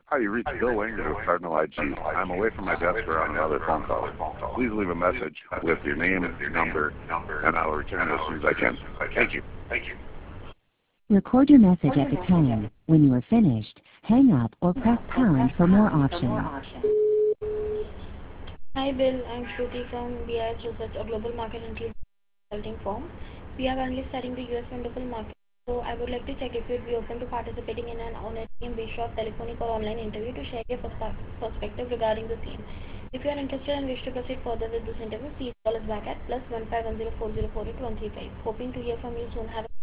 Hi, you reached Bill Langer with Cardinal IG. I'm away from my desk or on another phone call. Please leave a message with your name, number, and I will return it as soon as I can. Thank you. Record your message at the tone. When you are finished, hang up or press pound for more options. Hi Bill, I'm Shruti from BIS Research, a global market intelligence consulting firm. We are currently studying the US wonderful market. So I would like to check if you'd be open to participating in an on-air based short telephonic or online interview to share your perspective regarding the same. If you are interested and wish to proceed further with this interview, please call us back at +151040481335. Hoping to hear from you soon. Have a